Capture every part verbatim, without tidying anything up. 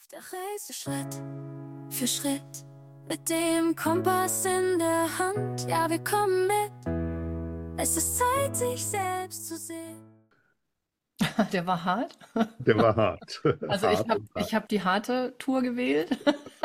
Auf der Reise Schritt für Schritt, mit dem Kompass in der Hand. Ja, wir kommen mit. Es ist Zeit, sich selbst zu sehen. Der war hart. Der war hart. Also ich Hart habe und hart. ich hab die harte Tour gewählt.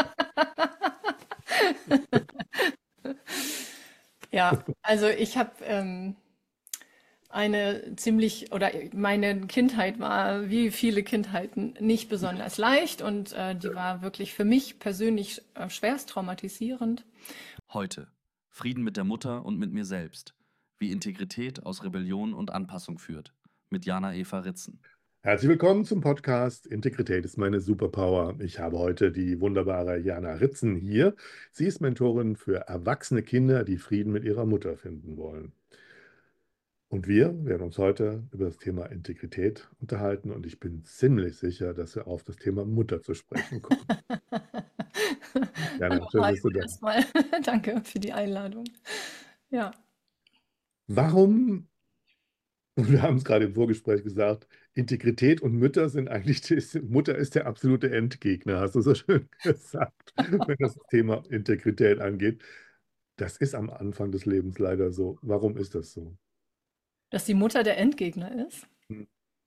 Ja, also ich habe ähm, eine ziemlich, oder meine Kindheit war, wie viele Kindheiten, nicht besonders leicht und äh, die war wirklich für mich persönlich äh, schwerst traumatisierend. Heute. Frieden mit der Mutter und mit mir selbst. Wie Integrität aus Rebellion und Anpassung führt. Mit Jana Eva Ritzen. Herzlich willkommen zum Podcast Integrität ist meine Superpower. Ich habe heute die wunderbare Jana Ritzen hier. Sie ist Mentorin für erwachsene Kinder, die Frieden mit ihrer Mutter finden wollen. Und wir werden uns heute über das Thema Integrität unterhalten und ich bin ziemlich sicher, dass wir auf das Thema Mutter zu sprechen kommen. Jana, Hallo schön Mario, bist du da. erstmal danke für die Einladung. Ja. Warum, und wir haben es gerade im Vorgespräch gesagt, Integrität und Mütter sind eigentlich, die, Mutter ist der absolute Endgegner, hast du so schön gesagt, wenn das Thema Integrität angeht. Das ist am Anfang des Lebens leider so. Warum ist das so? Dass die Mutter der Endgegner ist? Hm.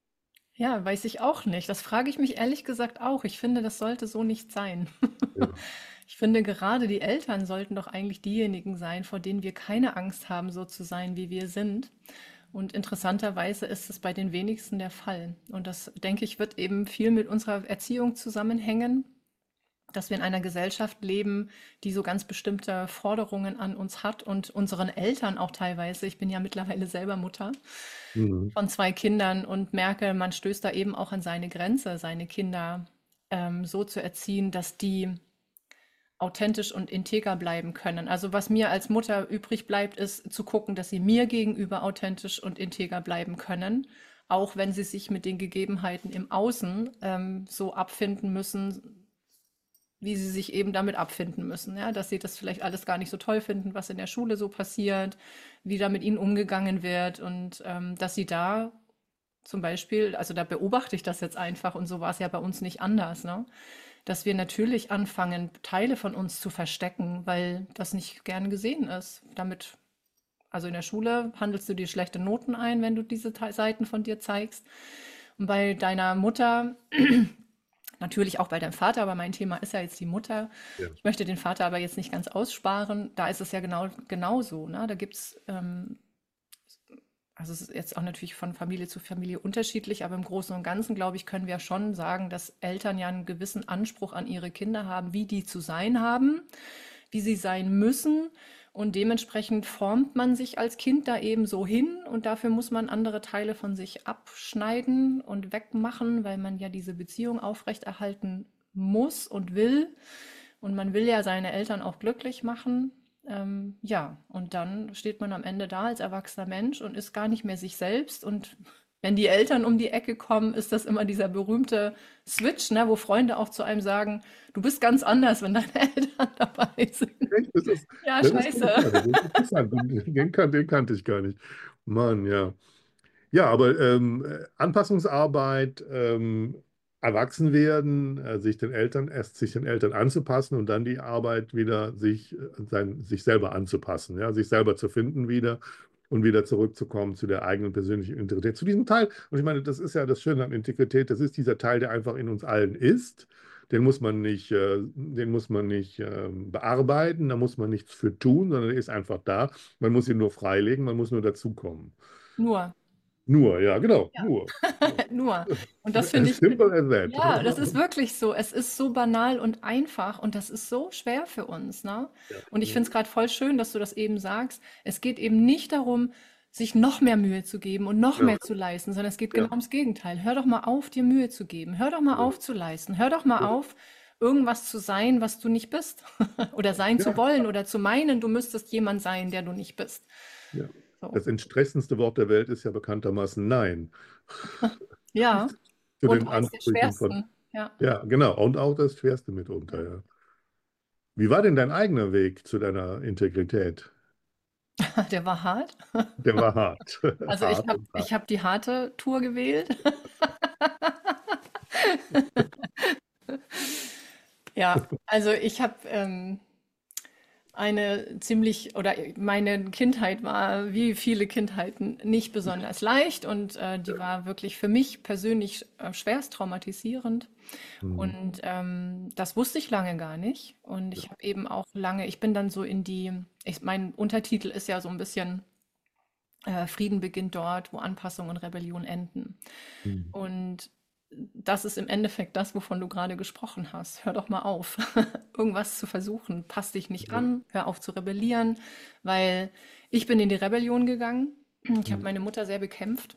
Ja, weiß ich auch nicht. Das frage ich mich ehrlich gesagt auch. Ich finde, das sollte so nicht sein. Ja. Ich finde, gerade die Eltern sollten doch eigentlich diejenigen sein, vor denen wir keine Angst haben, so zu sein, wie wir sind. Und interessanterweise ist es bei den wenigsten der Fall. Und das, denke ich, wird eben viel mit unserer Erziehung zusammenhängen, dass wir in einer Gesellschaft leben, die so ganz bestimmte Forderungen an uns hat und unseren Eltern auch teilweise. Ich bin ja mittlerweile selber Mutter Mhm. von zwei Kindern und merke, man stößt da eben auch an seine Grenze, seine Kinder ähm, so zu erziehen, dass die authentisch und integer bleiben können. Also was mir als Mutter übrig bleibt, ist zu gucken, dass sie mir gegenüber authentisch und integer bleiben können, auch wenn sie sich mit den Gegebenheiten im Außen ähm, so abfinden müssen, wie sie sich eben damit abfinden müssen, ja, dass sie das vielleicht alles gar nicht so toll finden, was in der Schule so passiert, wie da mit ihnen umgegangen wird und ähm, dass sie da zum Beispiel, also da beobachte ich das jetzt einfach und so war es ja bei uns nicht anders, ne? Dass wir natürlich anfangen, Teile von uns zu verstecken, weil das nicht gern gesehen ist. Damit, also in der Schule handelst du dir schlechte Noten ein, wenn du diese Te- Seiten von dir zeigst. Und bei deiner Mutter, natürlich auch bei deinem Vater, aber mein Thema ist ja jetzt die Mutter. Ja. Ich möchte den Vater aber jetzt nicht ganz aussparen. Da ist es ja genau genauso, ne? Da gibt es, ähm, also es ist jetzt auch natürlich von Familie zu Familie unterschiedlich, aber im Großen und Ganzen, glaube ich, können wir schon sagen, dass Eltern ja einen gewissen Anspruch an ihre Kinder haben, wie die zu sein haben, wie sie sein müssen. Und dementsprechend formt man sich als Kind da eben so hin und dafür muss man andere Teile von sich abschneiden und wegmachen, weil man ja diese Beziehung aufrechterhalten muss und will. Und man will ja seine Eltern auch glücklich machen. Ähm, ja, und dann steht man am Ende da als erwachsener Mensch und ist gar nicht mehr sich selbst. Und wenn die Eltern um die Ecke kommen, ist das immer dieser berühmte Switch, ne, wo Freunde auch zu einem sagen, du bist ganz anders, wenn deine Eltern dabei sind. Echt? Das ist, Ja, das ist scheiße. interessant. Das ist interessant. Den, den, kan den kannte ich gar nicht. Mann, ja. Ja, aber ähm, äh, Anpassungsarbeit, ähm, erwachsen werden, äh, sich den Eltern, erst sich den Eltern anzupassen und dann die Arbeit wieder sich, äh, sein, sich selber anzupassen, ja, sich selber zu finden wieder und wieder zurückzukommen zu der eigenen persönlichen Integrität, zu diesem Teil. Und ich meine, das ist ja das Schöne an Integrität, das ist dieser Teil, der einfach in uns allen ist. Den muss man nicht, äh, den muss man nicht ähm, bearbeiten, da muss man nichts für tun, sondern er ist einfach da. Man muss ihn nur freilegen, man muss nur dazukommen. Nur, Nur, ja, genau, ja, nur. Ja. nur. Und das finde As ich, simple as that. ja, das ist wirklich so. Es ist so banal und einfach und das ist so schwer für uns, ne? Ja. Und ich finde es gerade voll schön, dass du das eben sagst. Es geht eben nicht darum, sich noch mehr Mühe zu geben und noch Ja. mehr zu leisten, sondern es geht genau Ja. ums Gegenteil. Hör doch mal auf, dir Mühe zu geben. Hör doch mal Ja. auf zu leisten. Hör doch mal Ja. auf, irgendwas zu sein, was du nicht bist. Oder sein zu Ja. wollen oder zu meinen, du müsstest jemand sein, der du nicht bist. Ja. So. Das entstressenste Wort der Welt ist ja bekanntermaßen Nein. Ja, Zu und den eins der Ansprüchen von. schwersten. Ja. Ja, genau. Und auch das Schwerste mitunter, ja. Wie war denn dein eigener Weg zu deiner Integrität? Der war hart. Der war hart. Also ich Hart habe und hart. ich hab die harte Tour gewählt. Ja, also ich habe ähm, eine ziemlich, oder meine Kindheit war, wie viele Kindheiten, nicht besonders leicht und äh, die war wirklich für mich persönlich äh, schwerst traumatisierend. Mhm. Und ähm, das wusste ich lange gar nicht. Und ich habe eben auch lange, ich bin dann so in die, ich, mein Untertitel ist ja so ein bisschen äh, Frieden beginnt dort, wo Anpassung und Rebellion enden. Mhm. Und das ist im Endeffekt das, wovon du gerade gesprochen hast. Hör doch mal auf, irgendwas zu versuchen. Pass dich nicht Ja. an, hör auf zu rebellieren, weil ich bin in die Rebellion gegangen. Ich habe Mhm. meine Mutter sehr bekämpft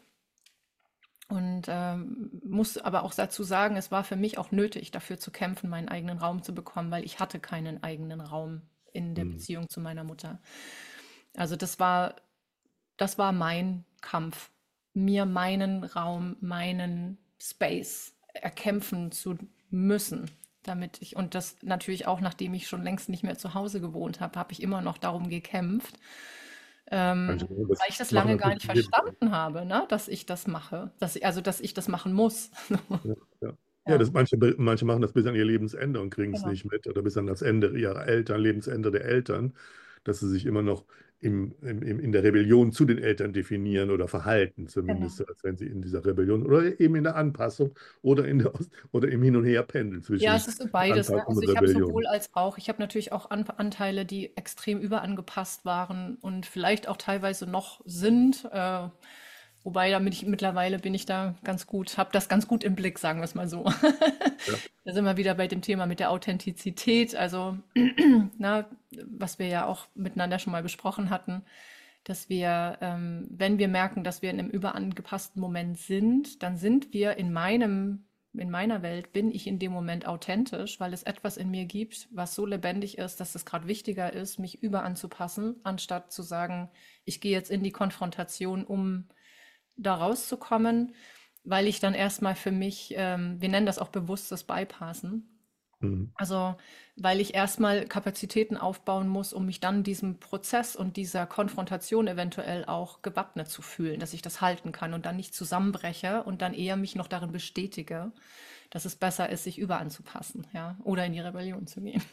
und ähm, muss aber auch dazu sagen, es war für mich auch nötig, dafür zu kämpfen, meinen eigenen Raum zu bekommen, weil ich hatte keinen eigenen Raum in der Mhm. Beziehung zu meiner Mutter. Also das war das war mein Kampf, mir meinen Raum, meinen Space erkämpfen zu müssen, damit ich, und das natürlich auch, nachdem ich schon längst nicht mehr zu Hause gewohnt habe, habe ich immer noch darum gekämpft, ähm, Manche machen das, weil ich das machen lange das gar bis nicht zum Lebensende. verstanden habe, ne, dass ich das mache, dass ich, also dass ich das machen muss. Ja, ja. Ja, Ja, das, manche, manche machen das bis an ihr Lebensende und kriegen es genau. nicht mit oder bis an das Ende ihrer Eltern, Lebensende der Eltern, dass sie sich immer noch im, im, im, in der Rebellion zu den Eltern definieren oder verhalten, Genau. zumindest, als wenn sie in dieser Rebellion oder eben in der Anpassung oder, in der, oder im Hin und Her pendeln Ja, zwischen es ist so beides, ne? Anpassung Also und ich habe Rebellion. sowohl als auch. Ich habe natürlich auch An Anteile, die extrem überangepasst waren und vielleicht auch teilweise noch sind. Äh, wobei da bin ich mittlerweile bin ich da ganz gut, habe das ganz gut im Blick, sagen wir es mal so. Ja. Da sind wir wieder bei dem Thema mit der Authentizität, also na, was wir ja auch miteinander schon mal besprochen hatten, dass wir, ähm, wenn wir merken, dass wir in einem überangepassten Moment sind, dann sind wir in meinem, in meiner Welt, bin ich in dem Moment authentisch, weil es etwas in mir gibt, was so lebendig ist, dass es gerade wichtiger ist, mich überanzupassen, anstatt zu sagen, ich gehe jetzt in die Konfrontation, um da rauszukommen, weil ich dann erstmal für mich, ähm, wir nennen das auch bewusstes Bypassen, Mhm. also, weil ich erstmal Kapazitäten aufbauen muss, um mich dann diesem Prozess und dieser Konfrontation eventuell auch gewappnet zu fühlen, dass ich das halten kann und dann nicht zusammenbreche und dann eher mich noch darin bestätige, dass es besser ist, sich überanzupassen, ja, oder in die Rebellion zu gehen.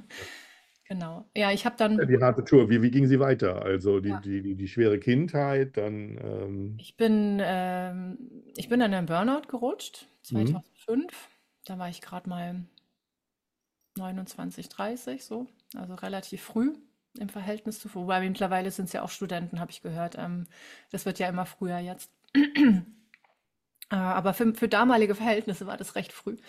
Genau. Ja, ich habe Ja, dann, die harte Tour, wie, wie ging sie weiter? Also die, ja, die, die, die schwere Kindheit, dann ähm, ich bin, ähm, ich bin dann in einen Burnout gerutscht, mhm. zweitausendfünf. Da war ich gerade mal neunundzwanzig, dreißig, so, also relativ früh im Verhältnis zu, wobei mittlerweile sind es ja auch Studenten, habe ich gehört. Ähm, das wird ja immer früher jetzt. Äh, aber für, für damalige Verhältnisse war das recht früh.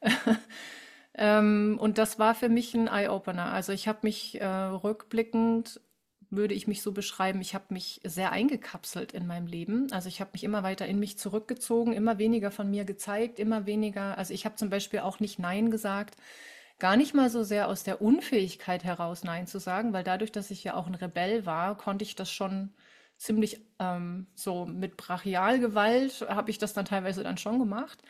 ähm, und das war für mich ein Eye-Opener. Also ich habe mich äh, rückblickend, würde ich mich so beschreiben, ich habe mich sehr eingekapselt in meinem Leben. Also ich habe mich immer weiter in mich zurückgezogen, immer weniger von mir gezeigt, immer weniger. Also ich habe zum Beispiel auch nicht Nein gesagt. Gar nicht mal so sehr aus der Unfähigkeit heraus, Nein zu sagen, weil dadurch, dass ich ja auch ein Rebell war, konnte ich das schon ziemlich ähm, so mit Brachialgewalt, habe ich das dann teilweise dann schon gemacht.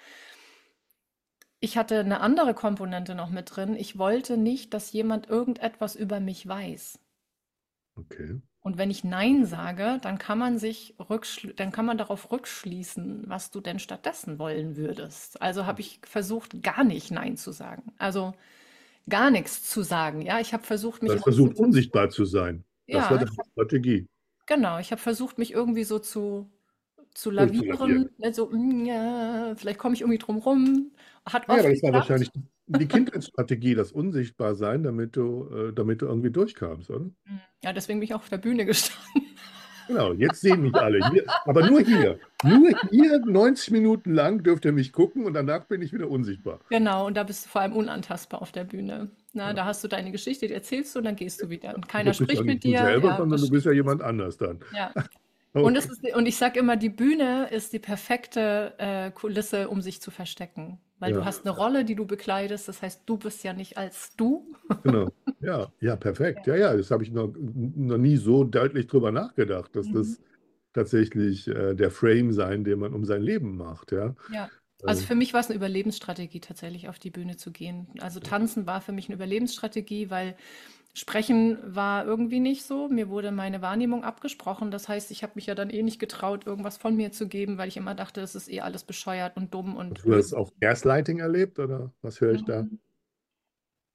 Ich hatte eine andere Komponente noch mit drin. Ich wollte nicht, dass jemand irgendetwas über mich weiß. Okay. Und wenn ich Nein sage, dann kann man sich rückschl dann kann man darauf rückschließen, was du denn stattdessen wollen würdest. Also habe ich versucht, gar nicht Nein zu sagen. Also gar nichts zu sagen. Ja, ich habe versucht, Du mich hast in eine versucht, Situation, unsichtbar zu sein. Das war ja, deine Strategie, genau, ich habe versucht, mich irgendwie so zu, zu lavieren, durchzulavieren. ne, so, mm, ja, vielleicht komme ich irgendwie drum rum. Hat Ja, oft aber das war geklappt. wahrscheinlich die Kindheitsstrategie, das Unsichtbarsein, damit du, äh, damit du irgendwie durchkamst, oder? Ja, deswegen bin ich auch auf der Bühne gestanden. Genau, jetzt sehen mich alle hier, aber nur hier. Nur hier neunzig Minuten lang dürft ihr mich gucken und danach bin ich wieder unsichtbar. Genau, und da bist du vor allem unantastbar auf der Bühne. Na, Ja. da hast du deine Geschichte, die erzählst du und dann gehst du wieder. Und keiner Das bist ja spricht mit nicht du dir. selber, Ja, sondern du was, bist ja jemand anders dann. ja. Und, es Okay. ist, und ich sage immer, die Bühne ist die perfekte äh, Kulisse, um sich zu verstecken. Weil du Ja, hast eine Rolle, die du bekleidest. Das heißt, du bist ja nicht als du. genau. Ja, ja, perfekt. Ja. Ja, ja, das habe ich noch, noch nie so deutlich drüber nachgedacht, dass Mhm. das tatsächlich äh, der Frame sein, den man um sein Leben macht. Ja. Ja. Also Äh, für mich war es eine Überlebensstrategie, tatsächlich auf die Bühne zu gehen. Also tanzen war für mich eine Überlebensstrategie, weil sprechen war irgendwie nicht so. Mir wurde meine Wahrnehmung abgesprochen. Das heißt, ich habe mich ja dann eh nicht getraut, irgendwas von mir zu geben, weil ich immer dachte, das ist eh alles bescheuert und dumm und Du blöd. hast auch Gaslighting erlebt, oder was höre ich da? Mhm.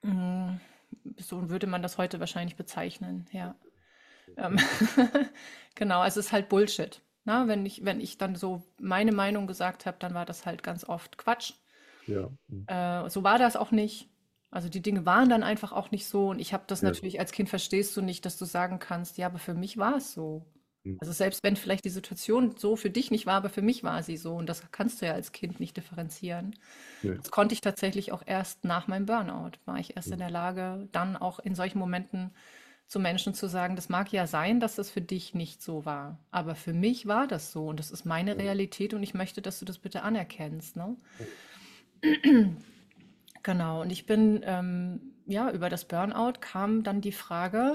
Mm, So würde man das heute wahrscheinlich bezeichnen, ja. Ähm, genau, also es ist halt Bullshit. Na, wenn ich, wenn ich dann so meine Meinung gesagt habe, dann war das halt ganz oft Quatsch. Ja, hm, Äh, so war das auch nicht. Also die Dinge waren dann einfach auch nicht so. Und ich habe das ja, natürlich als Kind verstehst du nicht, dass du sagen kannst, ja, aber für mich war es so. hm, Also selbst wenn vielleicht die Situation so für dich nicht war, aber für mich war sie so. Und das kannst du ja als Kind nicht differenzieren. nee, Das konnte ich tatsächlich auch erst nach meinem Burnout. War ich erst in hm, der Lage, dann auch in solchen Momenten zu Menschen zu sagen, das mag ja sein, dass das für dich nicht so war. Aber für mich war das so. Und das ist meine ja, Realität und ich möchte, dass du das bitte anerkennst. Ne? Genau, und ich bin, ähm, ja, über das Burnout kam dann die Frage,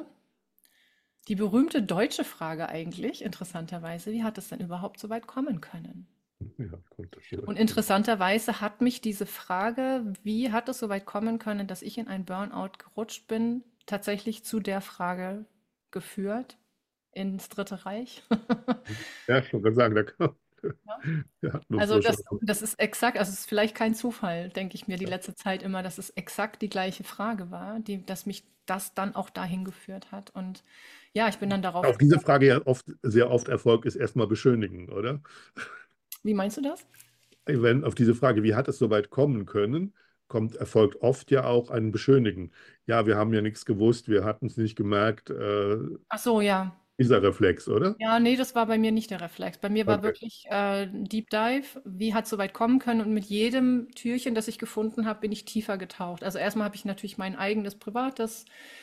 die berühmte deutsche Frage eigentlich, interessanterweise, wie hat es denn überhaupt so weit kommen können? ja, konnte so Und weit kommen. interessanterweise hat mich diese Frage, wie hat es so weit kommen können, dass ich in ein Burnout gerutscht bin, tatsächlich zu der Frage geführt ins Dritte Reich. Ja, schon kann sagen, da kann, Ja. wir hatten uns Also wohl schon. das, das ist exakt, also es ist vielleicht kein Zufall, denke ich mir die letzte Zeit immer, dass es exakt die gleiche Frage war, die, dass mich das dann auch dahin geführt hat. Und ja, ich bin dann darauf, Auf diese Frage ja oft, sehr oft Erfolg ist erstmal beschönigen, oder? wie meinst du das? Wenn auf diese Frage, wie hat es so weit kommen können, kommt, erfolgt oft ja auch ein Beschönigen. Ja, wir haben ja nichts gewusst, wir hatten es nicht gemerkt, äh, Ach so, ja. dieser Reflex, oder? Ja, nee, das war bei mir nicht der Reflex. Bei mir war Okay. wirklich äh, ein Deep Dive, wie hat es so weit kommen können und mit jedem Türchen, das ich gefunden habe, bin ich tiefer getaucht. Also erstmal habe ich natürlich mein eigenes privates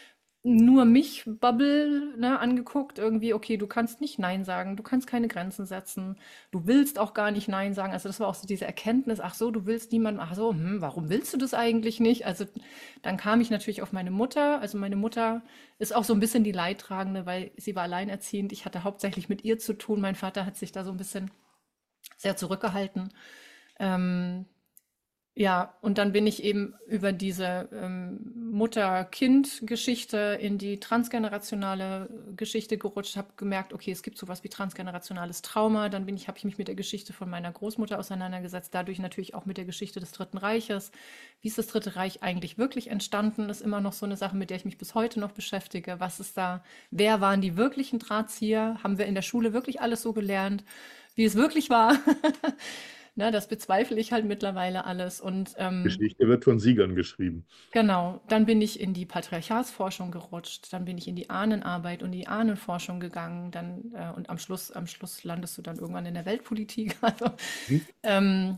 nur mich Bubble, ne, angeguckt, irgendwie, okay, du kannst nicht Nein sagen, du kannst keine Grenzen setzen, du willst auch gar nicht Nein sagen. Also das war auch so diese Erkenntnis, ach so, du willst niemanden, ach so, hm, warum willst du das eigentlich nicht? Also dann kam ich natürlich auf meine Mutter. Also meine Mutter ist auch so ein bisschen die Leidtragende, weil sie war alleinerziehend. Ich hatte hauptsächlich mit ihr zu tun. Mein Vater hat sich da so ein bisschen sehr zurückgehalten. Ähm, ja, und dann bin ich eben über diese ähm, Mutter-Kind-Geschichte in die transgenerationale Geschichte gerutscht, habe gemerkt, okay, es gibt sowas wie transgenerationales Trauma. Dann bin ich, habe ich mich mit der Geschichte von meiner Großmutter auseinandergesetzt, dadurch natürlich auch mit der Geschichte des Dritten Reiches. Wie ist das Dritte Reich eigentlich wirklich entstanden? Ist immer noch so eine Sache, mit der ich mich bis heute noch beschäftige. Was ist da? Wer waren die wirklichen Drahtzieher? Haben wir in der Schule wirklich alles so gelernt, wie es wirklich war? Ne, das bezweifle ich halt mittlerweile alles. Und ähm, Geschichte wird von Siegern geschrieben. genau, dann bin ich in die Patriarchatsforschung gerutscht, dann bin ich in die Ahnenarbeit und die Ahnenforschung gegangen, dann äh, und am Schluss, am Schluss landest du dann irgendwann in der Weltpolitik. Also, Hm? ähm,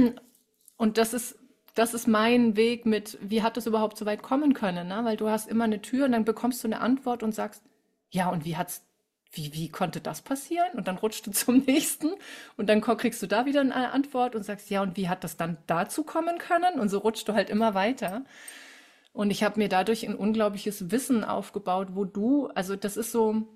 und das ist, das ist mein Weg mit, wie hat es überhaupt so weit kommen können, ne? Weil du hast immer eine Tür und dann bekommst du eine Antwort und sagst, ja, und wie hat's, wie, wie konnte das passieren? Und dann rutschst du zum nächsten und dann ko- kriegst du da wieder eine Antwort und sagst, ja, und wie hat das dann dazu kommen können? Und so rutschst du halt immer weiter. Und ich habe mir dadurch ein unglaubliches Wissen aufgebaut, wo du, also das ist so,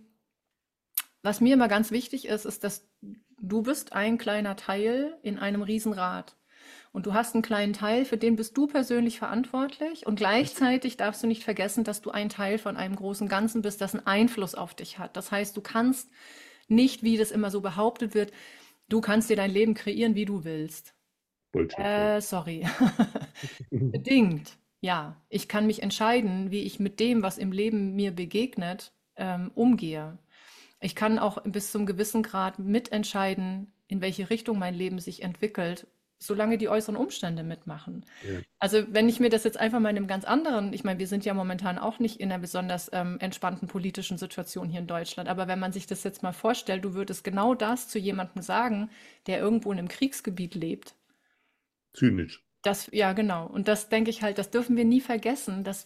was mir immer ganz wichtig ist, ist, dass du bist ein kleiner Teil in einem Riesenrad. Und du hast einen kleinen Teil, für den bist du persönlich verantwortlich. Und gleichzeitig darfst du nicht vergessen, dass du ein Teil von einem großen Ganzen bist, das einen Einfluss auf dich hat. Das heißt, du kannst nicht, wie das immer so behauptet wird, du kannst dir dein Leben kreieren, wie du willst. Bullshit, ja. Äh, sorry. Bedingt. Ja, ich kann mich entscheiden, wie ich mit dem, was im Leben mir begegnet, ähm, umgehe. Ich kann auch bis zum gewissen Grad mitentscheiden, in welche Richtung mein Leben sich entwickelt, solange die äußeren Umstände mitmachen. Ja. Also wenn ich mir das jetzt einfach mal in einem ganz anderen, ich meine, wir sind ja momentan auch nicht in einer besonders ähm, entspannten politischen Situation hier in Deutschland, aber wenn man sich das jetzt mal vorstellt, du würdest genau das zu jemandem sagen, der irgendwo in einem Kriegsgebiet lebt. Zynisch. Das, ja, genau. Und das denke ich halt, das dürfen wir nie vergessen, dass,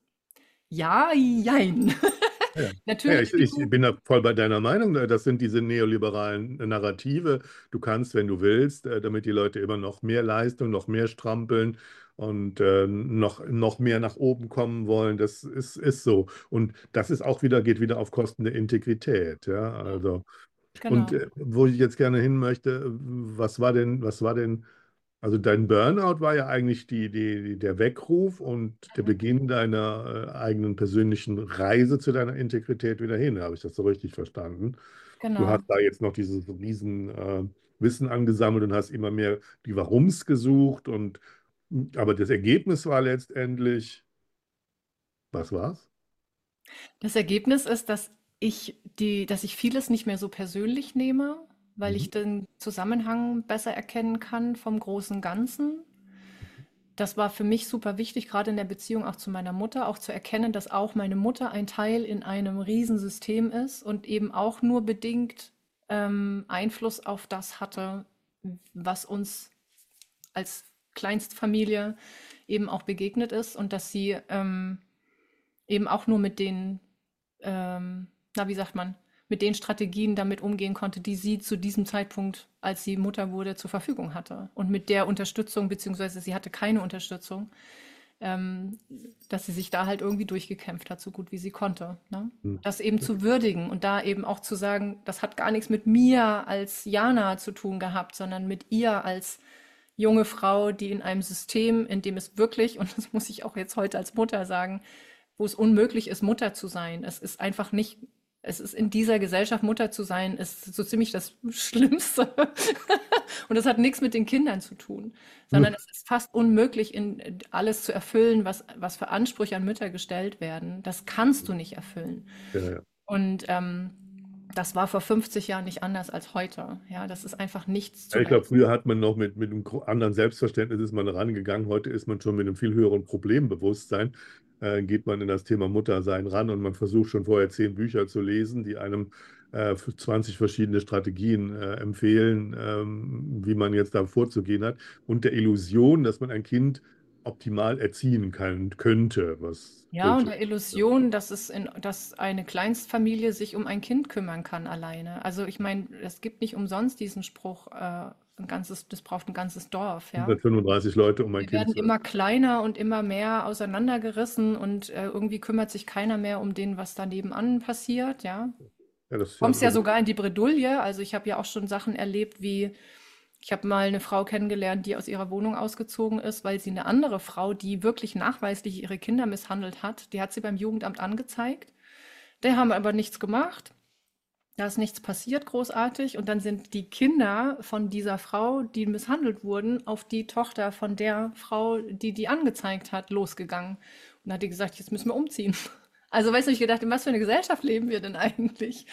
ja, jein. Ja, ja, Natürlich, ich, wie ich du, bin da voll bei deiner Meinung. Das sind diese neoliberalen Narrative. Du kannst, wenn du willst, äh, damit die Leute immer noch mehr Leistung, noch mehr strampeln und äh, noch, noch mehr nach oben kommen wollen. Das ist, ist so. Und das ist auch wieder, geht wieder auf Kosten der Integrität. Ja, also, und genau. äh, wo ich jetzt gerne hin möchte, was war denn, was war denn also dein Burnout war ja eigentlich die, die, der Weckruf und der Mhm. Beginn deiner äh, eigenen persönlichen Reise zu deiner Integrität wieder hin. Habe ich das so richtig verstanden? Du Genau, hast da jetzt noch dieses riesen äh, Wissen angesammelt und hast immer mehr die Warums gesucht und aber das Ergebnis war letztendlich Was war's? Das Ergebnis ist, dass ich die dass ich vieles nicht mehr so persönlich nehme, weil Mhm. ich den Zusammenhang besser erkennen kann vom großen Ganzen. Das war für mich super wichtig, gerade in der Beziehung auch zu meiner Mutter, auch zu erkennen, dass auch meine Mutter ein Teil in einem Riesensystem ist und eben auch nur bedingt ähm, Einfluss auf das hatte, was uns als Kleinstfamilie eben auch begegnet ist und dass sie ähm, eben auch nur mit den, ähm, na, wie sagt man, mit den Strategien damit umgehen konnte, die sie zu diesem Zeitpunkt, als sie Mutter wurde, zur Verfügung hatte. Und mit der Unterstützung, beziehungsweise sie hatte keine Unterstützung, ähm, dass sie sich da halt irgendwie durchgekämpft hat, so gut wie sie konnte. Ne? Hm. Das eben zu würdigen und da eben auch zu sagen, das hat gar nichts mit mir als Jana zu tun gehabt, sondern mit ihr als junge Frau, die in einem System, in dem es wirklich, und das muss ich auch jetzt heute als Mutter sagen, wo es unmöglich ist, Mutter zu sein. Es ist einfach nicht, es ist in dieser Gesellschaft Mutter zu sein, ist so ziemlich das Schlimmste. Und das hat nichts mit den Kindern zu tun, sondern es ist fast unmöglich, in alles zu erfüllen, was, was für Ansprüche an Mütter gestellt werden. Das kannst du nicht erfüllen. Ja, ja. Und ähm, das war vor fünfzig Jahren nicht anders als heute. Ja, das ist einfach nichts Ja, zu ich glaube, ersetzen. früher hat man noch mit, mit einem gro- anderen Selbstverständnis ist man rangegangen. Heute ist man schon mit einem viel höheren Problembewusstsein, äh, geht man in das Thema Muttersein ran und man versucht schon vorher zehn Bücher zu lesen, die einem äh, für zwanzig verschiedene Strategien äh, empfehlen, ähm, wie man jetzt da vorzugehen hat. Und der Illusion, dass man ein Kind optimal erziehen kann, könnte, was Ja, und Bullshit der ist. Ja. Illusion, dass es in, dass eine Kleinstfamilie sich um ein Kind kümmern kann alleine. Also ich meine, es gibt nicht umsonst diesen Spruch, äh, ein ganzes, das braucht ein ganzes Dorf, ja. hundertfünfunddreißig Leute, um ein Wir Kind werden zu immer erziehen. kleiner und immer mehr auseinandergerissen und äh, irgendwie kümmert sich keiner mehr um den, was da nebenan passiert, ja. Ja, das ist ja, Kommst ja also, sogar in die Bredouille. Also ich habe ja auch schon Sachen erlebt, wie ich habe mal eine Frau kennengelernt, die aus ihrer Wohnung ausgezogen ist, weil sie eine andere Frau, die wirklich nachweislich ihre Kinder misshandelt hat, die hat sie beim Jugendamt angezeigt. Die haben aber nichts gemacht. Da ist nichts passiert großartig. Und dann sind die Kinder von dieser Frau, die misshandelt wurden, auf die Tochter von der Frau, die die angezeigt hat, losgegangen. Und dann hat die gesagt, jetzt müssen wir umziehen. Also weißt du, ich gedacht, in was für eine Gesellschaft leben wir denn eigentlich?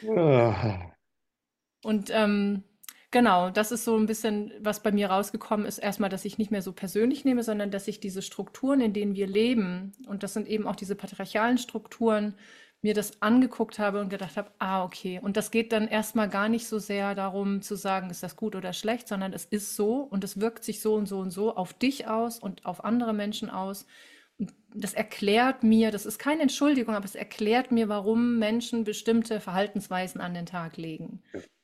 ah, Und ähm, genau, das ist so ein bisschen, was bei mir rausgekommen ist, erstmal, dass ich nicht mehr so persönlich nehme, sondern dass ich diese Strukturen, in denen wir leben, und das sind eben auch diese patriarchalen Strukturen, mir das angeguckt habe und gedacht habe, ah, okay. Und das geht dann erstmal gar nicht so sehr darum zu sagen, ist das gut oder schlecht, sondern es ist so und es wirkt sich so und so und so auf dich aus und auf andere Menschen aus. Und das erklärt mir, das ist keine Entschuldigung, aber es erklärt mir, warum Menschen bestimmte Verhaltensweisen an den Tag legen.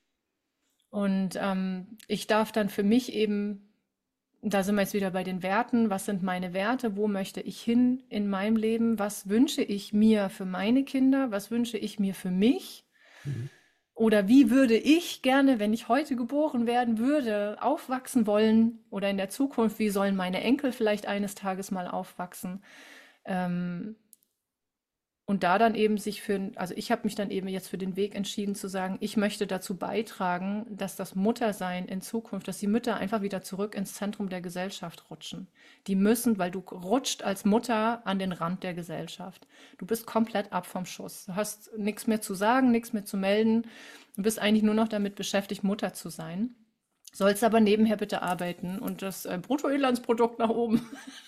Und ähm, ich darf dann für mich eben, da sind wir jetzt wieder bei den Werten, was sind meine Werte, wo möchte ich hin in meinem Leben, was wünsche ich mir für meine Kinder, was wünsche ich mir für mich mhm. oder wie würde ich gerne, wenn ich heute geboren werden würde, aufwachsen wollen oder in der Zukunft, wie sollen meine Enkel vielleicht eines Tages mal aufwachsen. Ähm, Und da dann eben sich für, also ich habe mich dann eben jetzt für den Weg entschieden zu sagen, ich möchte dazu beitragen, dass das Muttersein in Zukunft, dass die Mütter einfach wieder zurück ins Zentrum der Gesellschaft rutschen. Die müssen, weil du rutscht als Mutter an den Rand der Gesellschaft. Du bist komplett ab vom Schuss. Du hast nichts mehr zu sagen, nichts mehr zu melden. Du bist eigentlich nur noch damit beschäftigt, Mutter zu sein. Sollst aber nebenher bitte arbeiten und das äh, Bruttoinlandsprodukt nach oben.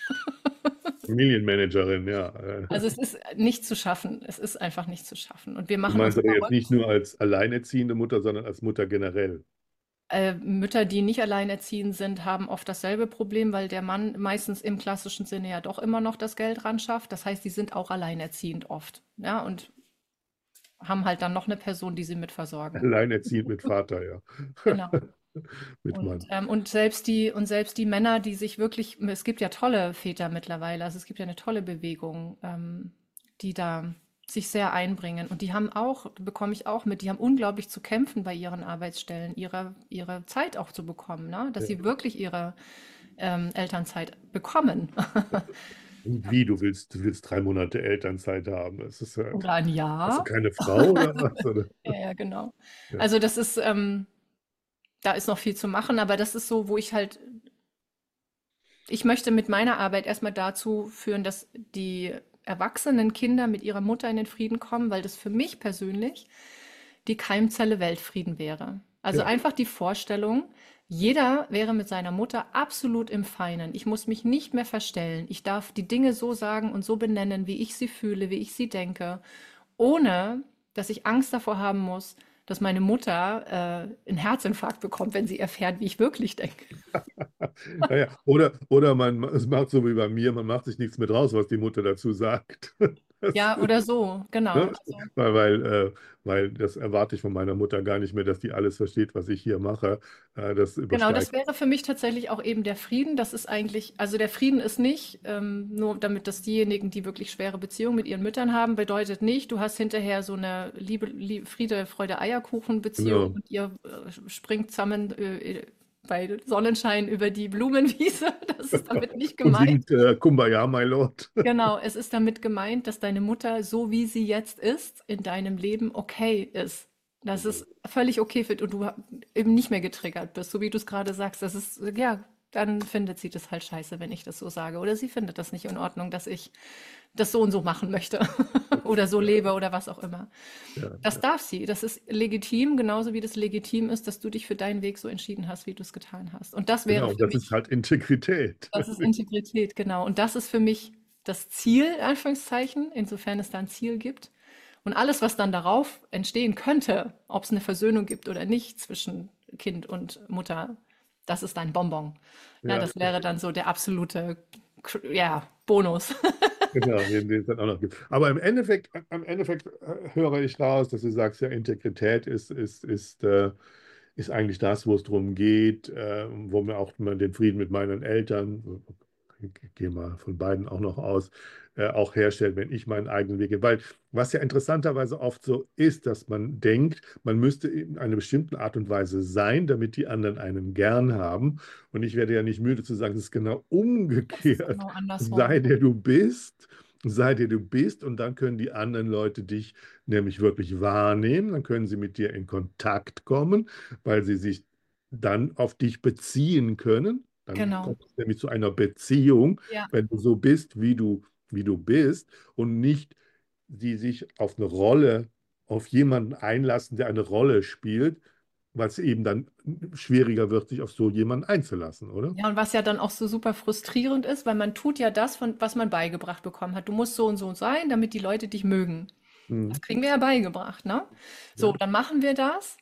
Familienmanagerin, ja. Äh, Also es ist nicht zu schaffen. Es ist einfach nicht zu schaffen. Und wir Du machen uns meinst aber jetzt nicht verrückt. nur als alleinerziehende Mutter, sondern als Mutter generell. Äh, Mütter, die nicht alleinerziehend sind, haben oft dasselbe Problem, weil der Mann meistens im klassischen Sinne ja doch immer noch das Geld ran schafft. Das heißt, die sind auch alleinerziehend oft. Ja, und haben halt dann noch eine Person, die sie mitversorgen. Alleinerziehend mit Vater, ja. Genau. Mit Und, Mann. ähm, und selbst die, und selbst die Männer, die sich wirklich, es gibt ja tolle Väter mittlerweile, also es gibt ja eine tolle Bewegung, ähm, die da sich sehr einbringen. Und die haben auch, bekomme ich auch mit, die haben unglaublich zu kämpfen bei ihren Arbeitsstellen, ihre, ihre Zeit auch zu bekommen, ne? Dass Ja. sie wirklich ihre ähm, Elternzeit bekommen. Und wie, du willst, du willst drei Monate Elternzeit haben. Das ist halt, Oder ein hast du Jahr. keine Frau oder was? Oder? Ja, ja, genau. Ja. Also das ist, ähm, da ist noch viel zu machen, aber das ist so, wo ich halt, ich möchte mit meiner Arbeit erstmal dazu führen, dass die erwachsenen Kinder mit ihrer Mutter in den Frieden kommen, weil das für mich persönlich die Keimzelle Weltfrieden wäre. Also Ja, einfach die Vorstellung, jeder wäre mit seiner Mutter absolut im Feinen. Ich muss mich nicht mehr verstellen. Ich darf die Dinge so sagen und so benennen, wie ich sie fühle, wie ich sie denke, ohne dass ich Angst davor haben muss, dass meine Mutter äh, einen Herzinfarkt bekommt, wenn sie erfährt, wie ich wirklich denke. naja, oder, oder man es macht so wie bei mir, man macht sich nichts mit raus, was die Mutter dazu sagt. Das, Ja, oder so, genau. ne? Also, Weil, weil, äh, weil das erwarte ich von meiner Mutter gar nicht mehr, dass die alles versteht, was ich hier mache. Äh, das genau, das übersteigt. wäre für mich tatsächlich auch eben der Frieden. Das ist eigentlich, also der Frieden ist nicht, ähm, nur damit das diejenigen, die wirklich schwere Beziehungen mit ihren Müttern haben, bedeutet nicht, du hast hinterher so eine Liebe, Liebe Friede, Freude, Eierkuchen-Beziehung Genau. und ihr äh, springt zusammen äh, bei Sonnenschein über die Blumenwiese. Das ist damit nicht Und gemeint. singt äh, Kumbaya, my Lord. Genau, es ist damit gemeint, dass deine Mutter, so wie sie jetzt ist, in deinem Leben okay ist. Das ist völlig okay für und du eben nicht mehr getriggert bist, so wie du es gerade sagst. Das ist, ja, dann findet sie das halt scheiße, wenn ich das so sage. Oder sie findet das nicht in Ordnung, dass ich das so und so machen möchte oder so lebe oder was auch immer. Ja, Das ja. darf sie. Das ist legitim, genauso wie das legitim ist, dass du dich für deinen Weg so entschieden hast, wie du es getan hast. Und das wäre Genau, für das ist mich halt Integrität. das ist Integrität, genau. Und das ist für mich das Ziel, in Anführungszeichen, insofern es da ein Ziel gibt. Und alles, was dann darauf entstehen könnte, ob es eine Versöhnung gibt oder nicht zwischen Kind und Mutter, das ist ein Bonbon. Ja, Ja, das wäre dann so der absolute, ja, Bonus. genau, den, den es dann auch noch gibt. Aber im Endeffekt, am Endeffekt äh, höre ich raus, dass du sagst, ja, Integrität ist, ist, ist, äh, ist eigentlich das, wo es darum geht, äh, wo mir auch mal den Frieden mit meinen Eltern, ich gehe mal von beiden auch noch aus, äh, auch herstellen, wenn ich meinen eigenen Weg gehe. Weil was ja interessanterweise oft so ist, dass man denkt, man müsste in einer bestimmten Art und Weise sein, damit die anderen einen gern haben. Und ich werde ja nicht müde zu sagen, es ist genau Das ist umgekehrt. genau andersrum. Sei der du bist, sei der du bist, und dann können die anderen Leute dich nämlich wirklich wahrnehmen, dann können sie mit dir in Kontakt kommen, weil sie sich dann auf dich beziehen können. Dann Genau. kommt es nämlich zu einer Beziehung, Ja, wenn du so bist, wie du, wie du bist, und nicht die sich auf eine Rolle, auf jemanden einlassen, der eine Rolle spielt, weil es eben dann schwieriger wird, sich auf so jemanden einzulassen, oder? ja, und was ja dann auch so super frustrierend ist, weil man tut ja das, von, was man beigebracht bekommen hat. Du musst so und so sein, damit die Leute dich mögen. Das Mhm. kriegen wir ja beigebracht, ne? So, Ja. dann machen wir das.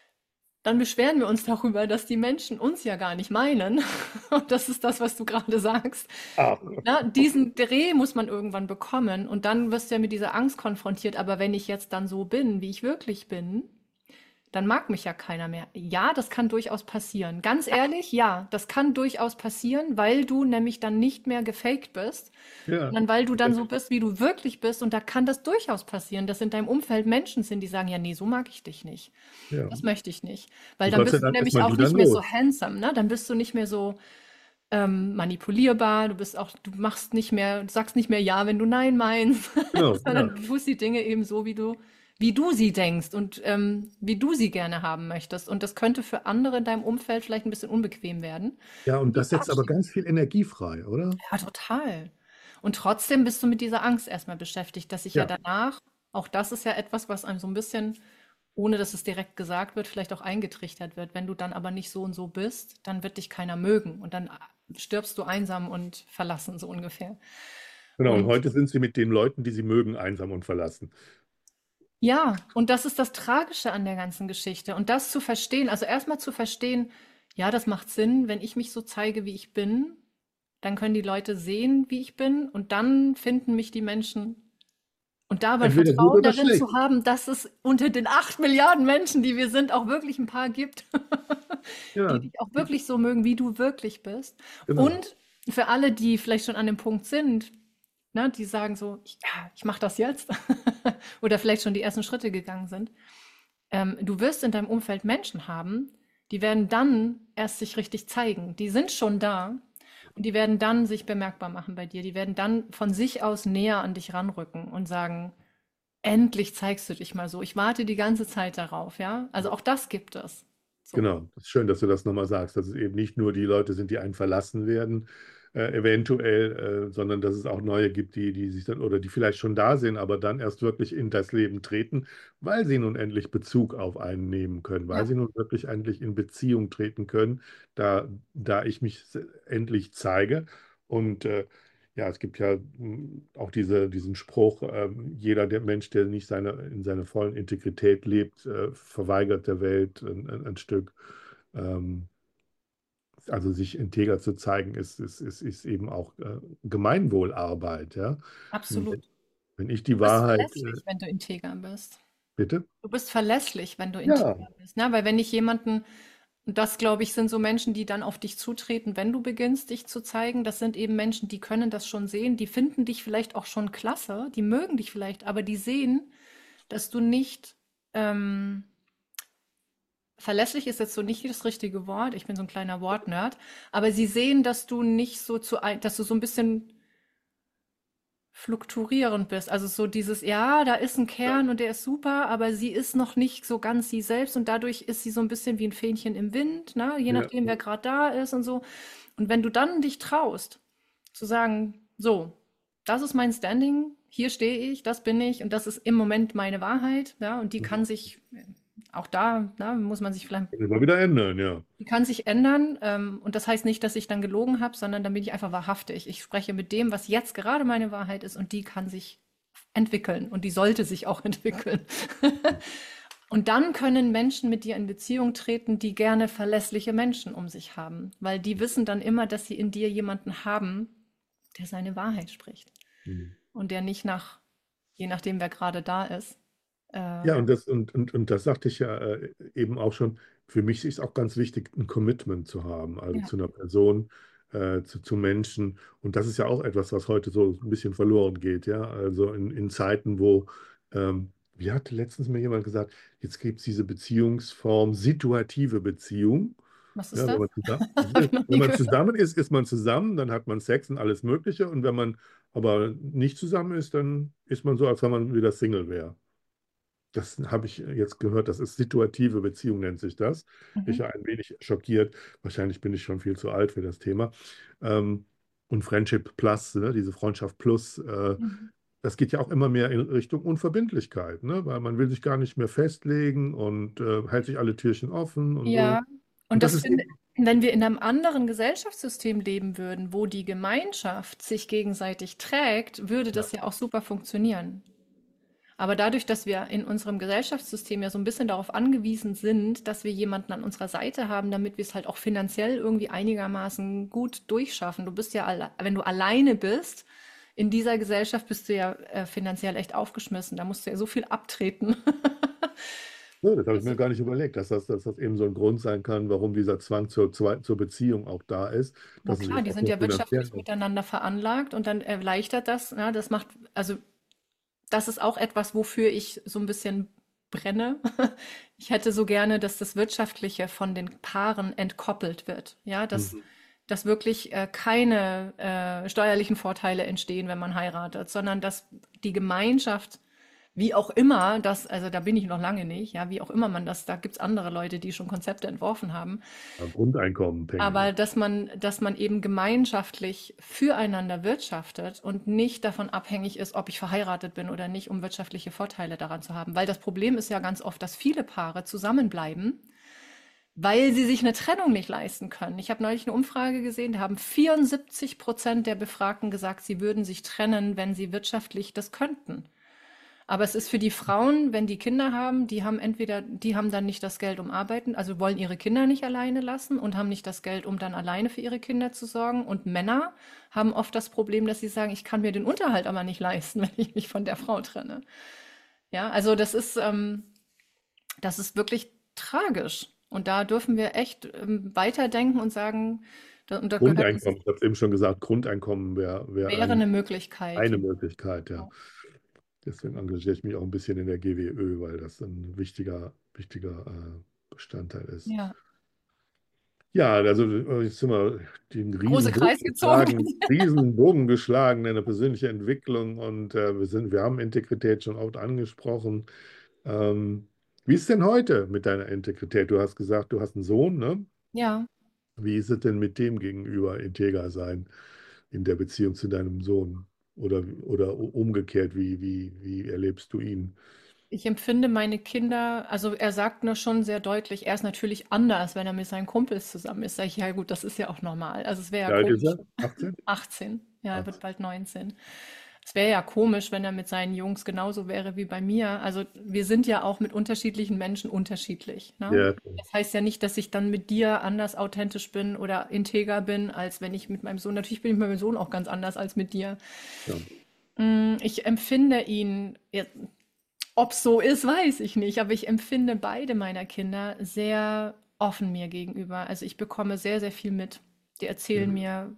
Dann beschweren wir uns darüber, dass die Menschen uns ja gar nicht meinen. Und das ist das, was du gerade sagst. Ach, Na, diesen Dreh muss man irgendwann bekommen und dann wirst du ja mit dieser Angst konfrontiert. Aber wenn ich jetzt dann so bin, wie ich wirklich bin, dann mag mich ja keiner mehr. Ja, das kann durchaus passieren. Ganz ehrlich, ja, das kann durchaus passieren, weil du nämlich dann nicht mehr gefaked bist, ja. sondern weil du dann so bist, wie du wirklich bist. Und da kann das durchaus passieren, dass in deinem Umfeld Menschen sind, die sagen, ja, nee, so mag ich dich nicht. Ja. Das möchte ich nicht. Weil Und dann Gott sei bist du Dank ist nämlich man auch du dann nicht mehr so los. handsome, ne? Dann bist du nicht mehr so ähm, manipulierbar, du bist auch, du machst nicht mehr, du sagst nicht mehr ja, wenn du nein meinst, Genau, sondern ja. du tust die Dinge eben so, wie du, wie du sie denkst und ähm, wie du sie gerne haben möchtest. Und das könnte für andere in deinem Umfeld vielleicht ein bisschen unbequem werden. Ja, Und und die das setzt aber verabschieden. ganz viel Energie frei, oder? Ja, total. Und trotzdem bist du mit dieser Angst erstmal beschäftigt, dass sich ja Ja, danach, auch das ist ja etwas, was einem so ein bisschen, ohne dass es direkt gesagt wird, vielleicht auch eingetrichtert wird. Wenn du dann aber nicht so und so bist, dann wird dich keiner mögen und dann stirbst du einsam und verlassen, so ungefähr. genau. Und Und heute sind sie mit den Leuten, die sie mögen, einsam und verlassen. ja, und das ist das Tragische an der ganzen Geschichte. Und das zu verstehen, also erstmal zu verstehen, ja, das macht Sinn, wenn ich mich so zeige, wie ich bin, dann können die Leute sehen, wie ich bin, und dann finden mich die Menschen. Und da aber ein Entweder gut Vertrauen oder darin schlecht. zu haben, dass es unter den acht Milliarden Menschen, die wir sind, auch wirklich ein paar gibt, die Ja, dich auch wirklich so mögen, wie du wirklich bist. genau. Und für alle, die vielleicht schon an dem Punkt sind, ne, die sagen so, ja, ich mache das jetzt, oder vielleicht schon die ersten Schritte gegangen sind, ähm, du wirst in deinem Umfeld Menschen haben, die werden dann erst sich richtig zeigen. Die sind schon da und die werden dann sich bemerkbar machen bei dir. Die werden dann von sich aus näher an dich ranrücken und sagen, endlich zeigst du dich mal so. Ich warte die ganze Zeit darauf, ja? Also auch das gibt es. So. Genau. Das ist schön, dass du das nochmal sagst, dass es eben nicht nur die Leute sind, die einen verlassen werden, äh, eventuell, äh, sondern dass es auch neue gibt, die, die sich dann oder die vielleicht schon da sind, aber dann erst wirklich in das Leben treten, weil sie nun endlich Bezug auf einen nehmen können, weil Ja, sie nun wirklich endlich in Beziehung treten können, da, da ich mich se- endlich zeige. Und äh, ja, es gibt ja mh, auch diese, diesen Spruch, ähm, jeder der Mensch, der nicht seine, in seiner vollen Integrität lebt, äh, verweigert der Welt ein, ein, ein Stück. Ähm, also sich integer zu zeigen, ist, ist, ist, ist eben auch äh, Gemeinwohlarbeit, ja. Und absolut. wenn, wenn ich die Du bist Wahrheit, äh, verlässlich, wenn du integer bist. bitte? Du bist verlässlich, wenn du Ja, integer bist, ne? Weil wenn ich jemanden und das, glaube ich, sind so Menschen, die dann auf dich zutreten, wenn du beginnst, dich zu zeigen. Das sind eben Menschen, die können das schon sehen, die finden dich vielleicht auch schon klasse, die mögen dich vielleicht, aber die sehen, dass du nicht ähm, verlässlich ist jetzt so nicht das richtige Wort. Ich bin so ein kleiner Wortnerd, aber sie sehen, dass du nicht so zu ein, dass du so ein bisschen fluktuierend bist. Also so dieses, ja, da ist ein ja, Kern und der ist super, aber sie ist noch nicht so ganz sie selbst und dadurch ist sie so ein bisschen wie ein Fähnchen im Wind, ne? Je ja, nachdem, wer gerade da ist und so. Und wenn du dann dich traust, zu sagen, so, das ist mein Standing, hier stehe ich, das bin ich und das ist im Moment meine Wahrheit, ja, und die kann sich auch da, ne, muss man sich vielleicht immer wieder ändern, ja. die kann sich ändern, ähm, und das heißt nicht, dass ich dann gelogen habe, sondern dann bin ich einfach wahrhaftig. Ich spreche mit dem, was jetzt gerade meine Wahrheit ist und die kann sich entwickeln und die sollte sich auch entwickeln. Und dann können Menschen mit dir in Beziehung treten, die gerne verlässliche Menschen um sich haben, weil die wissen dann immer, dass sie in dir jemanden haben, der seine Wahrheit spricht Mhm. und der nicht nach, je nachdem, wer gerade da ist. Äh, Ja, und das, und, und, und das sagte ich ja äh, eben auch schon, für mich ist auch ganz wichtig, ein Commitment zu haben, also ja, zu einer Person, äh, zu, zu Menschen. Und das ist ja auch etwas, was heute so ein bisschen verloren geht, ja. Also in, in Zeiten, wo, ähm, wie hat letztens mir jemand gesagt, jetzt gibt es diese Beziehungsform, situative Beziehung. was ist Ja, wenn das? man zusammen, Habe ich noch wenn nie man gehört. zusammen ist, ist man zusammen, dann hat man Sex und alles Mögliche. Und wenn man aber nicht zusammen ist, dann ist man so, als wenn man wieder Single wäre. Das habe ich jetzt gehört, das ist situative Beziehung, nennt sich das. Ich Mhm. war ein wenig schockiert. Wahrscheinlich bin ich schon viel zu alt für das Thema. Ähm, und Friendship Plus, ne, diese Freundschaft Plus, äh, Mhm. das geht ja auch immer mehr in Richtung Unverbindlichkeit, ne, weil man will sich gar nicht mehr festlegen und äh, hält sich alle Türchen offen und so. Ja, und Und das das ist finde eben, wenn wir in einem anderen Gesellschaftssystem leben würden, wo die Gemeinschaft sich gegenseitig trägt, würde ja, das ja auch super funktionieren. Aber dadurch, dass wir in unserem Gesellschaftssystem ja so ein bisschen darauf angewiesen sind, dass wir jemanden an unserer Seite haben, damit wir es halt auch finanziell irgendwie einigermaßen gut durchschaffen. Du bist ja alle wenn du alleine bist in dieser Gesellschaft, bist du ja, äh, finanziell echt aufgeschmissen. Da musst du ja so viel abtreten. ne, das habe ich Das mir gar nicht überlegt, dass das, dass das eben so ein Grund sein kann, warum dieser Zwang zur, zur zur Beziehung auch da ist, Na dass es klar, eben die auch sind nur ja finanziell wirtschaftlich ist. miteinander veranlagt und dann erleichtert das, ne, das macht, also das ist auch etwas, wofür ich so ein bisschen brenne. Ich hätte so gerne, dass das Wirtschaftliche von den Paaren entkoppelt wird. Ja, dass, Mhm. dass wirklich äh, keine äh, steuerlichen Vorteile entstehen, wenn man heiratet, sondern dass die Gemeinschaft, wie auch immer, das, also da bin ich noch lange nicht, ja, wie auch immer man das, da gibt's andere Leute, die schon Konzepte entworfen haben, Ja, Grundeinkommen, denke aber ich. dass man dass man eben gemeinschaftlich füreinander wirtschaftet und nicht davon abhängig ist, ob ich verheiratet bin oder nicht, um wirtschaftliche Vorteile daran zu haben. Weil das Problem ist ja ganz oft, dass viele Paare zusammenbleiben, weil sie sich eine Trennung nicht leisten können. Ich habe neulich eine Umfrage gesehen, da haben vierundsiebzig Prozent der Befragten gesagt, sie würden sich trennen, wenn sie wirtschaftlich das könnten. Aber es ist für die Frauen, wenn die Kinder haben, die haben entweder, die haben dann nicht das Geld, um arbeiten, also wollen ihre Kinder nicht alleine lassen und haben nicht das Geld, um dann alleine für ihre Kinder zu sorgen. Und Männer haben oft das Problem, dass sie sagen, ich kann mir den Unterhalt aber nicht leisten, wenn ich mich von der Frau trenne. Ja, also das ist, ähm, das ist wirklich tragisch. Und da dürfen wir echt ähm, weiterdenken und sagen, da, und da gehört uns, Grundeinkommen, ich habe es eben schon gesagt, Grundeinkommen wäre wär wär wäre ein, eine Möglichkeit. eine Möglichkeit, ja. Ja. Deswegen engagiere ich mich auch ein bisschen in der G W Ö, weil das ein wichtiger, wichtiger äh, Bestandteil ist. Ja. Ja, also äh, jetzt sind wir den Große Riesenbogen Kreis gezogen. geschlagen, Riesenbogen geschlagen, eine persönliche Entwicklung und äh, wir sind, wir haben Integrität schon oft angesprochen. Ähm, Wie ist es denn heute mit deiner Integrität? Du hast gesagt, du hast einen Sohn, ne? Ja. Wie ist es denn mit dem gegenüber integer sein? in der Beziehung zu deinem Sohn? Oder, oder umgekehrt, wie, wie, wie erlebst du ihn? Ich empfinde meine Kinder, also er sagt nur schon sehr deutlich, er ist natürlich anders, wenn er mit seinen Kumpels zusammen ist. Sag ich, ja gut, das ist ja auch normal. Also es wäre ja Wie alt ist komisch. er? achtzehn? achtzehn, ja, er wird achtzehn. bald neunzehn. Es wäre ja komisch, wenn er mit seinen Jungs genauso wäre wie bei mir. Also wir sind ja auch mit unterschiedlichen Menschen unterschiedlich, ne? Ja, Das heißt ja nicht, dass ich dann mit dir anders authentisch bin oder integer bin, als wenn ich mit meinem Sohn. Natürlich bin ich mit meinem Sohn auch ganz anders als mit dir. ja. Mm, Ich empfinde ihn, ja, ob es so ist, weiß ich nicht, aber ich empfinde beide meiner Kinder sehr offen mir gegenüber. Also ich bekomme sehr, sehr viel mit. Die erzählen Ja. mir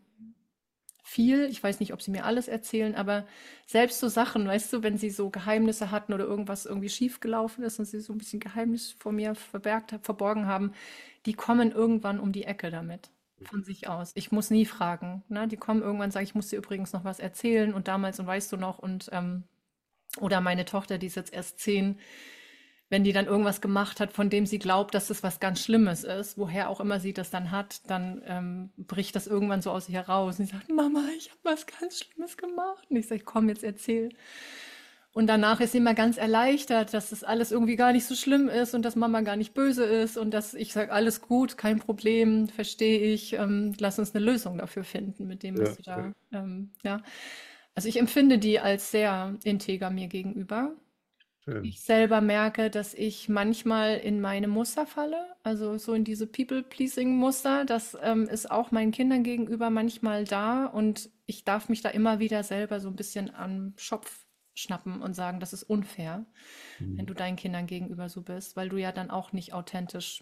viel. Ich weiß nicht, ob sie mir alles erzählen, aber selbst so Sachen, weißt du, wenn sie so Geheimnisse hatten oder irgendwas irgendwie schief gelaufen ist und sie so ein bisschen Geheimnis vor mir verbergt, verborgen haben, die kommen irgendwann um die Ecke damit. Von sich aus. Ich muss nie fragen. Ne? Die kommen irgendwann und sagen, ich muss dir übrigens noch was erzählen und damals und weißt du noch und ähm, oder meine Tochter, die ist jetzt erst zehn, wenn die dann irgendwas gemacht hat, von dem sie glaubt, dass es was ganz Schlimmes ist, woher auch immer sie das dann hat, dann ähm, bricht das irgendwann so aus sich heraus. Und sie sagt, Mama, ich habe was ganz Schlimmes gemacht. Und ich sage, komm, jetzt erzähl. Und danach ist sie immer ganz erleichtert, dass das alles irgendwie gar nicht so schlimm ist und dass Mama gar nicht böse ist und dass ich sage, alles gut, kein Problem, verstehe ich, ähm, lass uns eine Lösung dafür finden mit dem, was Ja, du ja, da, ähm, ja. Also ich empfinde die als sehr integer mir gegenüber. schön. Ich selber merke, dass ich manchmal in meine Muster falle, also so in diese People-Pleasing-Muster. Das ähm, ist auch meinen Kindern gegenüber manchmal da und ich darf mich da immer wieder selber so ein bisschen am Schopf schnappen und sagen, das ist unfair, wenn Mhm. du deinen Kindern gegenüber so bist, weil du ja dann auch nicht authentisch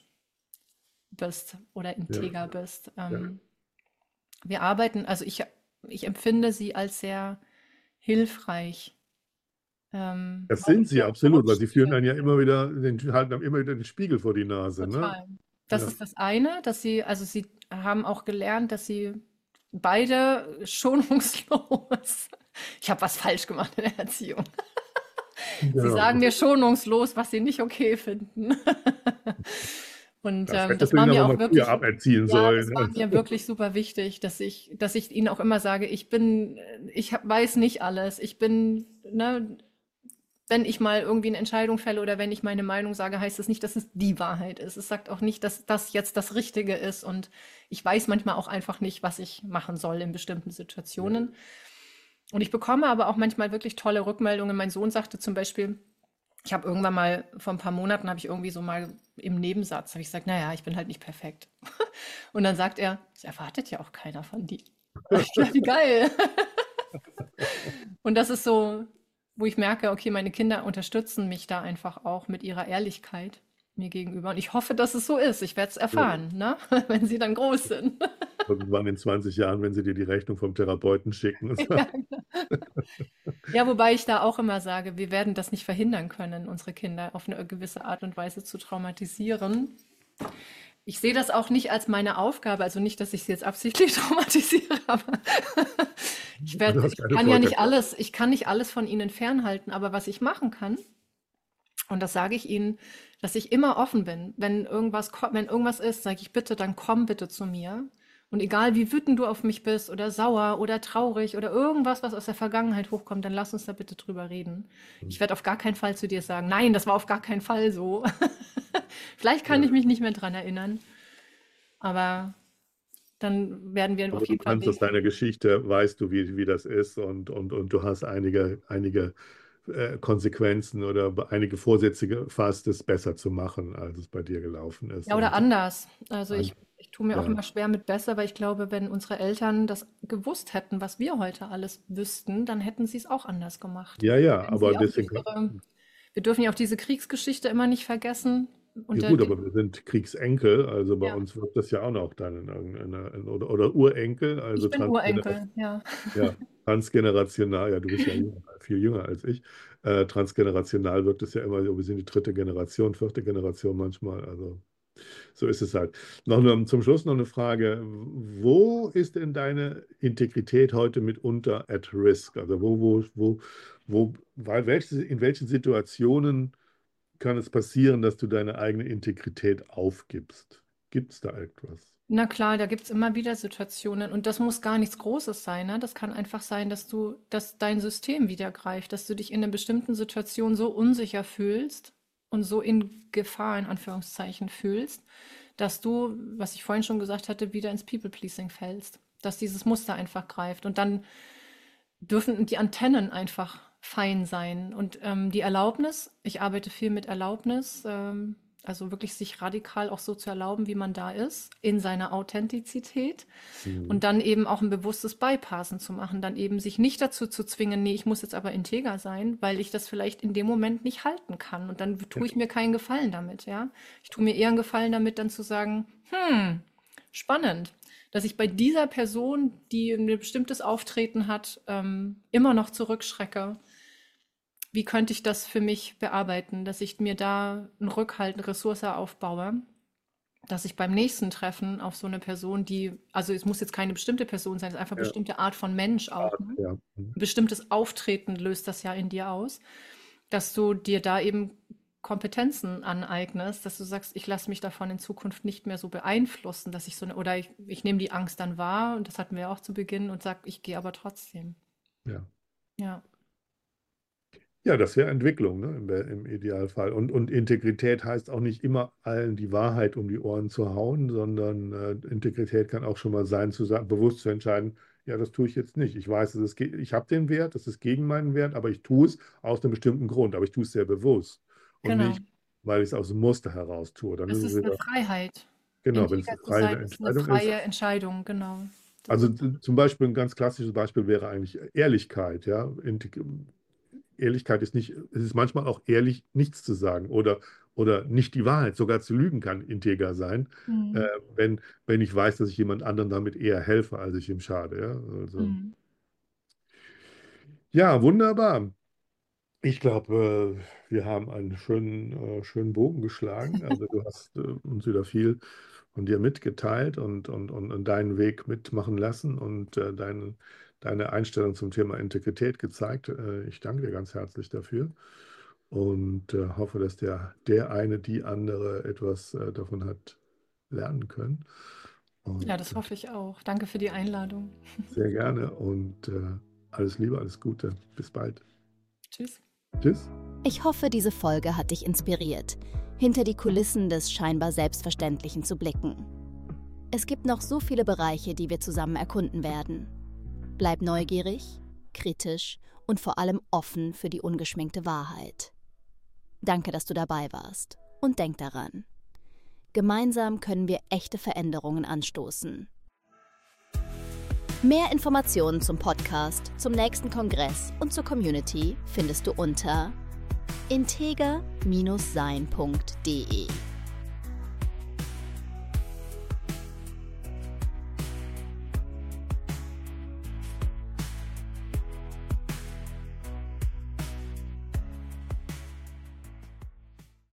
bist oder Ja, integer bist. ja. Ähm, wir arbeiten, also ich, ich empfinde sie als sehr hilfreich. Ähm, Das weil sind ich sie ja absolut, weil Coach sie führen bin. einen ja immer wieder, den, halten einem immer wieder den Spiegel vor die Nase, ne? Total. Das Ja. ist das eine, dass sie, also sie haben auch gelernt, dass sie beide schonungslos, ich habe was falsch gemacht in der Erziehung. Sie Genau. sagen mir schonungslos, was sie nicht okay finden. Und Das ähm, hättest das du war ihnen mir aber auch mal früher wirklich, aberziehen ja, das war sollen. mir wirklich super wichtig, dass ich, dass ich ihnen auch immer sage, ich bin, ich hab, weiß nicht alles. Ich bin, ne, wenn ich mal irgendwie eine Entscheidung fälle oder wenn ich meine Meinung sage, heißt das nicht, dass es die Wahrheit ist. Es sagt auch nicht, dass das jetzt das Richtige ist. Und ich weiß manchmal auch einfach nicht, was ich machen soll in bestimmten Ja. Situationen. Und ich bekomme aber auch manchmal wirklich tolle Rückmeldungen. Mein Sohn sagte zum Beispiel, ich habe irgendwann mal, vor ein paar Monaten habe ich irgendwie so mal im Nebensatz, habe ich gesagt, naja, ich bin halt nicht perfekt. Und dann sagt er, das erwartet ja auch keiner von dir. Ich dachte, wie geil. Und das ist so, wo ich merke, okay, meine Kinder unterstützen mich da einfach auch mit ihrer Ehrlichkeit mir gegenüber. Und ich hoffe, dass es so ist. Ich werde es Ja. erfahren, ne? Wenn sie dann groß sind. Irgendwann in zwanzig Jahren, wenn sie dir die Rechnung vom Therapeuten schicken. Und Ja. sagen, Ja, wobei ich da auch immer sage, wir werden das nicht verhindern können, unsere Kinder auf eine gewisse Art und Weise zu traumatisieren. Ich sehe das auch nicht als meine Aufgabe, also nicht, dass ich sie jetzt absichtlich traumatisiere, aber ich du werde, hast ich keine kann ja nicht Vorteile. alles, ich kann nicht alles von ihnen fernhalten, aber was ich machen kann, und das sage ich ihnen, dass ich immer offen bin. Wenn irgendwas, ko- wenn irgendwas ist, sage ich bitte, dann komm bitte zu mir. Und egal wie wütend du auf mich bist oder sauer oder traurig oder irgendwas, was aus der Vergangenheit hochkommt, dann lass uns da bitte drüber reden. Ich werde auf gar keinen Fall zu dir sagen, nein, das war auf gar keinen Fall so. Vielleicht kann ich Ja. mich nicht mehr dran erinnern, aber dann werden wir Aber auf du jeden Fall kannst aus Wege deiner finden. Geschichte, weißt du, wie, wie das ist und, und, und du hast einige, einige äh, Konsequenzen oder be- einige Vorsätze gefasst, es besser zu machen, als es bei dir gelaufen ist. Ja, oder Und anders. Also ein, ich, ich tue mir auch ja, immer schwer mit besser, weil ich glaube, wenn unsere Eltern das gewusst hätten, was wir heute alles wüssten, dann hätten sie es auch anders gemacht. ja, ja, Wenn aber sie auch deswegen, durch ihre, wir dürfen ja auch diese Kriegsgeschichte immer nicht vergessen. ja Unter gut, dem, aber wir sind Kriegsenkel, also bei ja, uns wird das ja auch noch dann in irgendeiner, oder, oder Urenkel, also ich bin transgenerational. Urenkel, ja. Ja, transgenerational, ja, du bist ja jünger, viel jünger als ich. Äh, transgenerational wirkt es ja immer so, wir sind die dritte Generation, vierte Generation manchmal. Also so ist es halt. Noch nur, zum Schluss noch eine Frage. Wo ist denn deine Integrität heute mitunter at risk? Also wo, wo, wo, wo, weil welche, in welchen Situationen kann es passieren, dass du deine eigene Integrität aufgibst? Gibt es da etwas? Na klar, da gibt's immer wieder Situationen und das muss gar nichts Großes sein, ne? Das kann einfach sein, dass du, dass dein System wieder greift, dass du dich in einer bestimmten Situation so unsicher fühlst und so in Gefahr, in Anführungszeichen, fühlst, dass du, was ich vorhin schon gesagt hatte, wieder ins People-Pleasing fällst, dass dieses Muster einfach greift und dann dürfen die Antennen einfach fein sein und ähm, die Erlaubnis, ich arbeite viel mit Erlaubnis, ähm, also wirklich sich radikal auch so zu erlauben, wie man da ist, in seiner Authentizität Mhm. und dann eben auch ein bewusstes Bypassen zu machen, dann eben sich nicht dazu zu zwingen, nee, ich muss jetzt aber integer sein, weil ich das vielleicht in dem Moment nicht halten kann und dann tue ich mir keinen Gefallen damit, ja. Ich tue mir eher einen Gefallen damit, dann zu sagen, hm, spannend, dass ich bei dieser Person, die ein bestimmtes Auftreten hat, ähm, immer noch zurückschrecke. Wie könnte ich das für mich bearbeiten, dass ich mir da einen Rückhalt, eine Ressource aufbaue, dass ich beim nächsten Treffen auf so eine Person, die, also es muss jetzt keine bestimmte Person sein, es ist einfach eine Ja, bestimmte Art von Mensch auch, ne? ja. Ein bestimmtes Auftreten löst das ja in dir aus, dass du dir da eben Kompetenzen aneignest, dass du sagst, ich lasse mich davon in Zukunft nicht mehr so beeinflussen, dass ich so eine, oder ich, ich nehme die Angst dann wahr, und das hatten wir auch zu Beginn, und sage, ich gehe aber trotzdem. Ja. Ja, Ja, das wäre Entwicklung, ne, im, im Idealfall. Und, und Integrität heißt auch nicht immer allen die Wahrheit um die Ohren zu hauen, sondern äh, Integrität kann auch schon mal sein, zu sagen, bewusst zu entscheiden, ja, das tue ich jetzt nicht. Ich weiß, es ist, ge- ich habe den Wert, das ist gegen meinen Wert, aber ich tue es aus einem bestimmten Grund. Aber ich tue es sehr bewusst und genau. nicht, weil ich es aus dem Muster heraus tue. Dann Es ist es ist eine wieder, Freiheit. genau, wenn es Integer eine zu freie sein ist eine Entscheidung ist. freie Entscheidung, genau. Das Also ist, z- zum Beispiel ein ganz klassisches Beispiel wäre eigentlich Ehrlichkeit, ja. Integ- Ehrlichkeit ist nicht, es ist manchmal auch ehrlich, nichts zu sagen oder, oder nicht die Wahrheit, sogar zu lügen kann integer sein, äh, Mhm. wenn, wenn ich weiß, dass ich jemand anderem damit eher helfe, als ich ihm schade. Ja, also, Mhm. ja, wunderbar. Ich glaube, äh, wir haben einen schönen, äh, schönen Bogen geschlagen. Also du hast äh, uns wieder viel von dir mitgeteilt und, und, und, und deinen Weg mitmachen lassen und äh, dein, deine Einstellung zum Thema Integrität gezeigt. Äh, ich danke dir ganz herzlich dafür und äh, hoffe, dass der, der eine, die andere etwas äh, davon hat lernen können. Und Ja, das hoffe ich auch. Danke für die Einladung. sehr gerne und äh, alles Liebe, alles Gute. Bis bald. Tschüss. Tschüss. Ich hoffe, diese Folge hat dich inspiriert, hinter die Kulissen des scheinbar Selbstverständlichen zu blicken. Es gibt noch so viele Bereiche, die wir zusammen erkunden werden. Bleib neugierig, kritisch und vor allem offen für die ungeschminkte Wahrheit. Danke, dass du dabei warst. Und denk daran: Gemeinsam können wir echte Veränderungen anstoßen. Mehr Informationen zum Podcast, zum nächsten Kongress und zur Community findest du unter integer Bindestrich sein Punkt de.